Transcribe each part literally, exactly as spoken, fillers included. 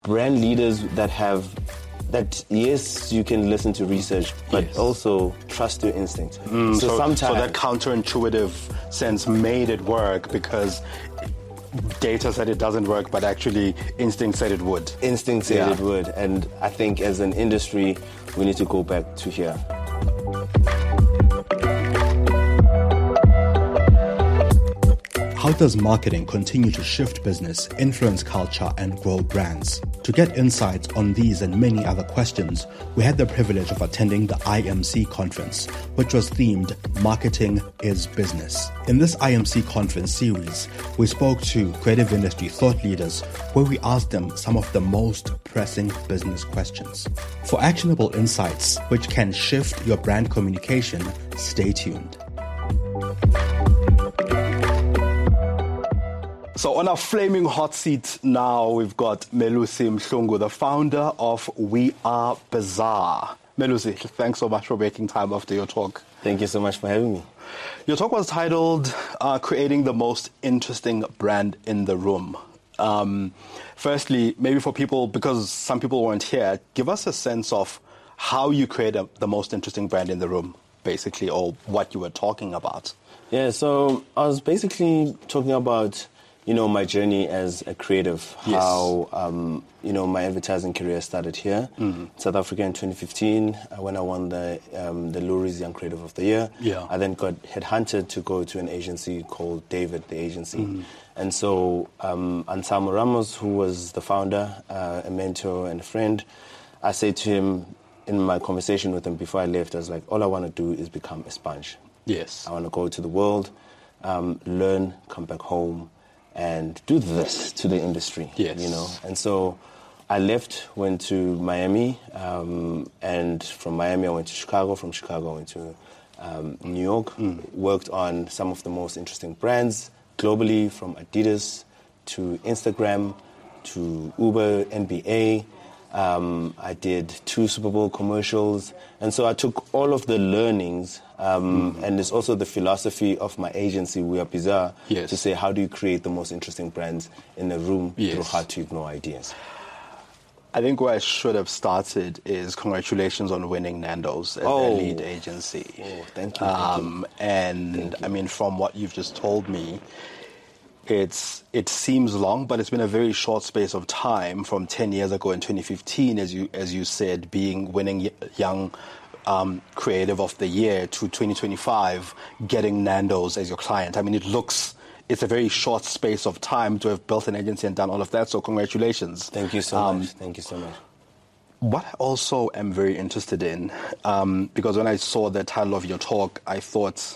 brand leaders that have that yes, you can listen to research, but yes. also trust your instinct. Mm, so, so sometimes so that counterintuitive sense made it work because data said it doesn't work, but actually instinct said it would. Instinct said yeah. it would, and I think as an industry, we need to go back to here. How does marketing continue to shift business, influence culture, and grow brands? To get insights on these and many other questions, we had the privilege of attending the I M C conference, which was themed Marketing is Business. In this I M C conference series, we spoke to creative industry thought leaders where we asked them some of the most pressing business questions. For actionable insights which can shift your brand communication, stay tuned. So on our flaming hot seat now, we've got Melusi Mhlungu, the founder of We Are Bazaar. Melusi, thanks so much for making time after your talk. Thank you so much for having me. Your talk was titled uh, Creating the Most Interesting Brand in the Room. Um, firstly, maybe for people, because some people weren't here, give us a sense of how you create a, the most interesting brand in the room, basically, or what you were talking about. Yeah, so I was basically talking about you know, my journey as a creative, yes. how, um, you know, my advertising career started here, mm-hmm. South Africa in twenty fifteen, uh, when I won the um, the Lourdes Young Creative of the Year. Yeah. I then got headhunted to go to an agency called David, the agency. Mm-hmm. And so um, Anselmo Ramos, who was the founder, uh, a mentor and a friend, I said to him in my conversation with him before I left, I was like, all I want to do is become a sponge. Yes. I want to go to the world, um, learn, come back home, and do this to the industry, yes. you know. And so I left, went to Miami, um, and from Miami I went to Chicago. From Chicago I went to um, New York, mm. worked on some of the most interesting brands globally, from Adidas to Instagram to Uber, N B A. Um, I did two Super Bowl commercials. And so I took all of the learnings, um, mm-hmm. and it's also the philosophy of my agency, We Are Bazaar, yes. to say, how do you create the most interesting brands in the room yes. through hard to ignore ideas? I think where I should have started is congratulations on winning Nando's as oh. their lead agency. Oh, thank you. Um, thank you. And, thank you. I mean, from what you've just told me, It's it seems long, but it's been a very short space of time from ten years ago in twenty fifteen, as you as you said, being winning Young um, Creative of the Year, to twenty twenty-five, getting Nando's as your client. I mean, it looks it's a very short space of time to have built an agency and done all of that. So congratulations. Thank you so um, much. Thank you so much. What I also am very interested in, um, because when I saw the title of your talk, I thought,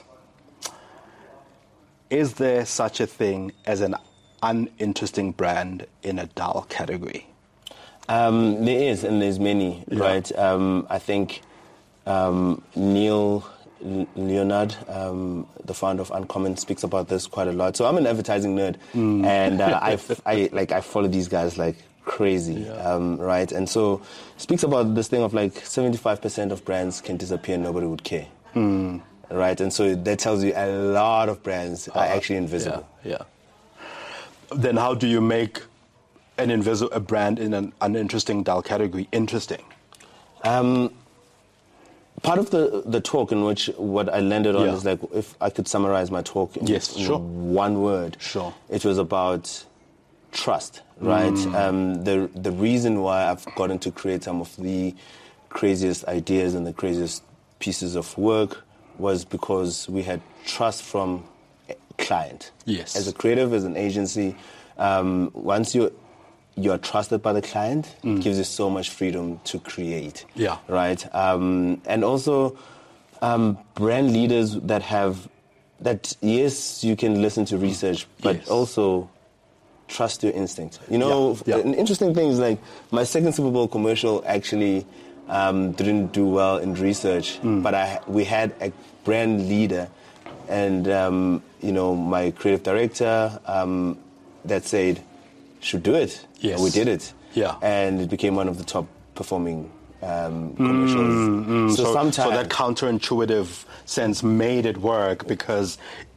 is there such a thing as an uninteresting brand in a dull category? Um, there is, and there's many, yeah. right? Um, I think um, Neil Leonard, um, the founder of Uncommon, speaks about this quite a lot. So I'm an advertising nerd, mm. and uh, I, I like I follow these guys like crazy, yeah. um, right? And so speaks about this thing of like seventy-five percent of brands can disappear, nobody would care. Mm. Right, and so that tells you a lot of brands are uh, actually invisible. Yeah, yeah. Then how do you make an invisible a brand in an uninteresting dull category interesting? Um, part of the the talk in which what I landed on yeah. is like, if I could summarize my talk in, yes, in sure. one word, sure. it was about trust, right? Mm. Um, the the reason why I've gotten to create some of the craziest ideas and the craziest pieces of work was because we had trust from a client. Yes. As a creative, as an agency, um, once you you're trusted by the client, mm. it gives you so much freedom to create. Yeah. Right. Um, and also, um, brand leaders that have that. Yes, you can listen to research, but yes. also trust your instinct. You know, yeah. Yeah. an interesting thing is like my second Super Bowl commercial actually. Um, didn't do well in research, mm. but I we had a brand leader, and um, you know my creative director um, that said should do it. Yes, and we did it. Yeah, and it became one of the top performing um, commercials. Mm, mm. So, so, sometimes so that counterintuitive sense made it work because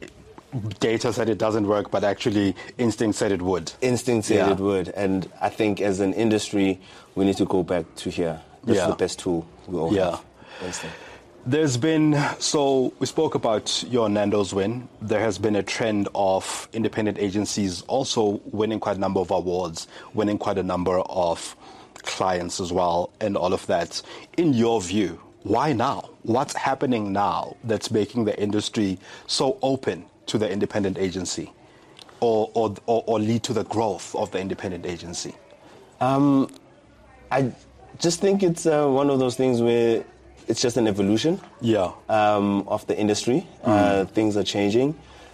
data said it doesn't work, but actually instinct said it would. Instinct said Yeah. it would. And I think as an industry, we need to go back to here. This Yeah. is the best tool we all Yeah. have. Instinct. There's been, so we spoke about your Nando's win. There has been a trend of independent agencies also winning quite a number of awards, winning quite a number of clients as well, and all of that. In your view, why now? What's happening now that's making the industry so open to the independent agency or, or, or, or lead to the growth of the independent agency? Um, I just think it's uh, one of those things where it's just an evolution Yeah. um, of the industry. Uh, things are changing.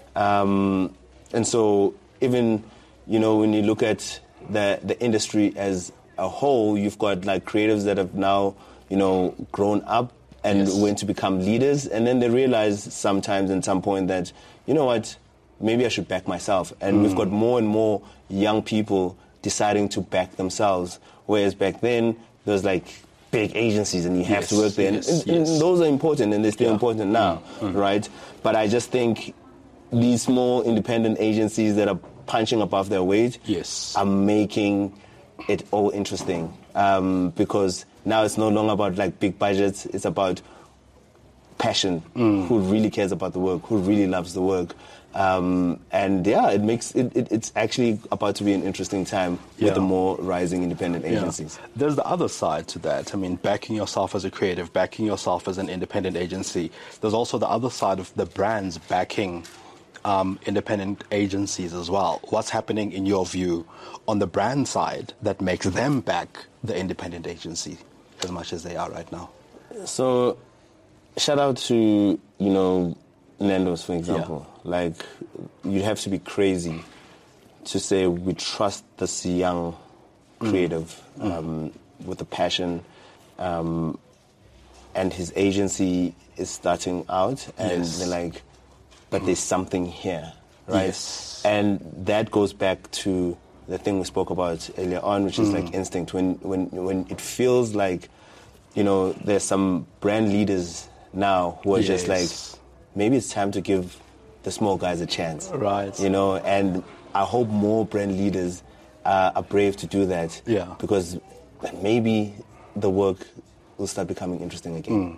Um, and so even, you know, when you look at the, the industry as a whole, you've got like creatives that have now, you know, grown up and Yes. went to become leaders. And then they realize sometimes at some point that, you know what, maybe I should back myself. And we've got more and more young people deciding to back themselves. Whereas back then, there was like big agencies and you have Yes, to work there. yes, and, and yes. those are important and they're still Yeah. important now, right? But I just think these small independent agencies that are punching above their weight Yes. are making it all interesting um, because now it's no longer about like big budgets. It's about passion, who really cares about the work, who really loves the work. Um, and yeah, it makes it, it, it's actually about to be an interesting time Yeah. with the more rising independent agencies. Yeah. There's the other side to that. I mean, backing yourself as a creative, backing yourself as an independent agency. There's also the other side of the brands backing um, independent agencies as well. What's happening in your view on the brand side that makes them back the independent agency as much as they are right now? So, shout out to, you know, Nando's, for example. Like, you have to be crazy to say we trust this young creative Mm. um, with a passion, um, and his agency is starting out, and Yes. they're like, but there's something here, right? Yes. And that goes back to the thing we spoke about earlier on, which is Mm. like instinct. When when when it feels like, you know, there's some brand leaders now who are just like, Yes. maybe it's time to give the small guys a chance. Right. You know, and I hope more brand leaders uh, are brave to do that. Yeah. Because maybe the work will start becoming interesting again.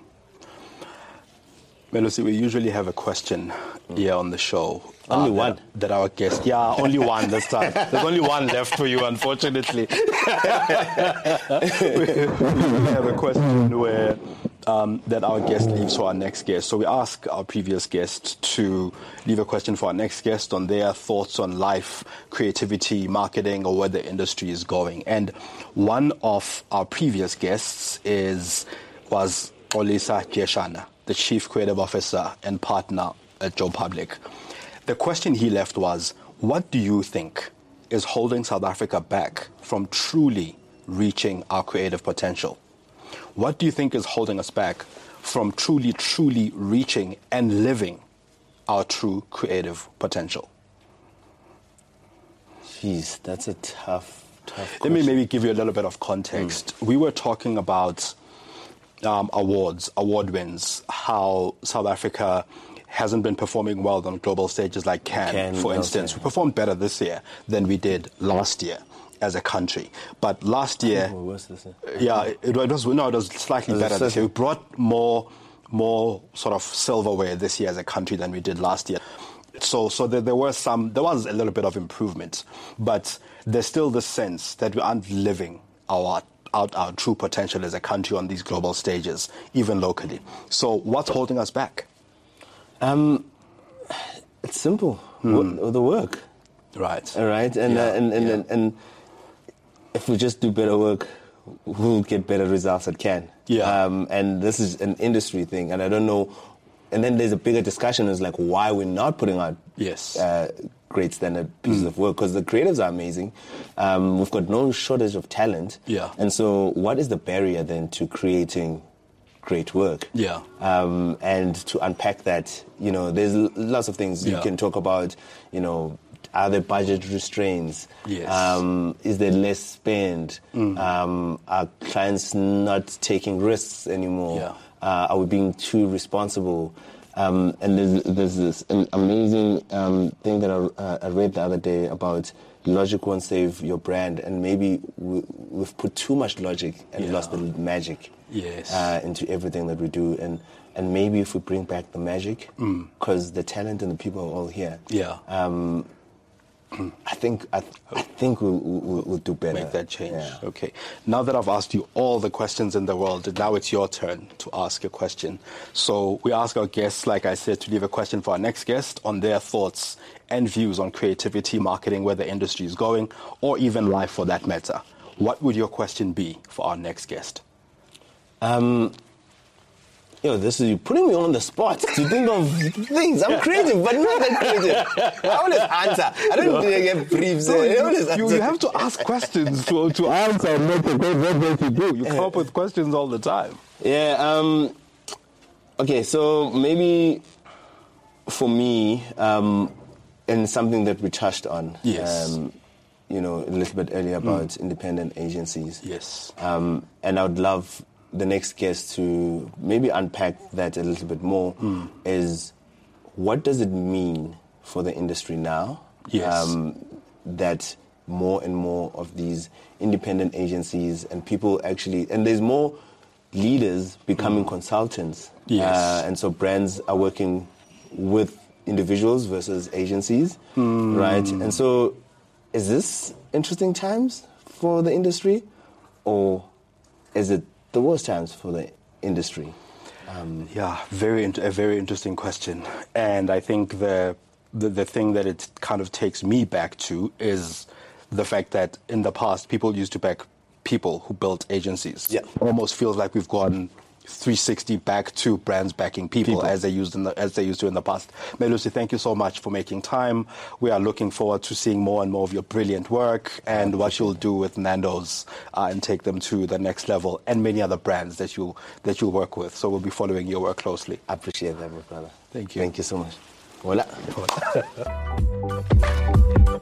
Melusi, we usually have a question here on the show. Only uh, one? That, that our guest, yeah, only one this time. There's only one left for you, unfortunately. we, we have a question where um, that our guest leaves for our next guest. So we ask our previous guest to leave a question for our next guest on their thoughts on life, creativity, marketing, or where the industry is going. And one of our previous guests is was Olisa Jeshana, the Chief Creative Officer and Partner at Joe Public. The question he left was, what do you think is holding South Africa back from truly reaching our creative potential? What do you think is holding us back from truly, truly reaching and living our true creative potential? Jeez, that's a tough, tough Let question. me maybe give you a little bit of context. We were talking about um, awards, award wins, how South Africa hasn't been performing well on global stages like Cannes, Cannes, for okay. instance. We performed better this year than we did last year as a country. But last year, Oh, what's this? yeah, it, it was no, it was slightly Was it better this slightly- year. We brought more, more sort of silverware this year as a country than we did last year. So, so there, there were some, there was a little bit of improvement, but there's still the sense that we aren't living our out our true potential as a country on these global stages, even locally. So, what's holding us back? Um, it's simple. Wo- the work. Right. All right, and Yeah, uh, and and, yeah. and and if we just do better work, we'll get better results at Cannes. Yeah. Um, and this is an industry thing, and I don't know. And then there's a bigger discussion is like why we're not putting out Yes. uh, great standard pieces Mm. of work, because the creatives are amazing. Um, we've got no shortage of talent. Yeah. And so, what is the barrier then to creating great work? Yeah. Um, and to unpack that, you know, there's l- lots of things you Yeah. can talk about. You know, are there budget restraints? Yes. Um, is there less spend? Mm. Um, are clients not taking risks anymore? Yeah. Uh, are we being too responsible? Um, and there's, there's this amazing um, thing that I, uh, I read the other day about logic won't save your brand, and maybe we, we've put too much logic and Yeah. lost the magic Yes. uh, into everything that we do. And, and maybe if we bring back the magic, because the talent and the people are all here, Yeah. um, I think I, I think we'll, we'll, we'll do better. Make that change. Yeah. Okay. Now that I've asked you all the questions in the world, now it's your turn to ask a question. So we ask our guests, like I said, to leave a question for our next guest on their thoughts and views on creativity, marketing, where the industry is going, or even life for that matter. What would your question be for our next guest? Um, yo, this is you putting me on the spot to think of things. I'm creative, but not that creative. I always answer. I don't really get briefs. No, I you, always you, answer. you have to ask questions to, to answer and not to what what you do. You come up with questions all the time. Yeah. Um, okay, so maybe for me, um, and something that we touched on, Yes. um, you know, a little bit earlier about mm. independent agencies. Yes. Um, and I would love the next guest to maybe unpack that a little bit more. Mm. Is what does it mean for the industry now? Yes. Um, that more and more of these independent agencies and people actually, and there's more leaders becoming mm. consultants. Yes. Uh, and so brands are working with individuals versus agencies, mm. right? And so is this interesting times for the industry, or is it the worst times for the industry? Um, yeah, very a very interesting question. And I think the, the the thing that it kind of takes me back to is the fact that in the past, people used to back people who built agencies. Yeah. Almost feels like we've gone three sixty back to brands backing people, people. as they used in the, as they used to in the past. Melusi, thank you so much for making time. We are looking forward to seeing more and more of your brilliant work and what you'll do with Nando's uh, and take them to the next level, and many other brands that you that you'll work with. So we'll be following your work closely. I appreciate that, my brother. Thank you. Thank you so much. Hola. Hola.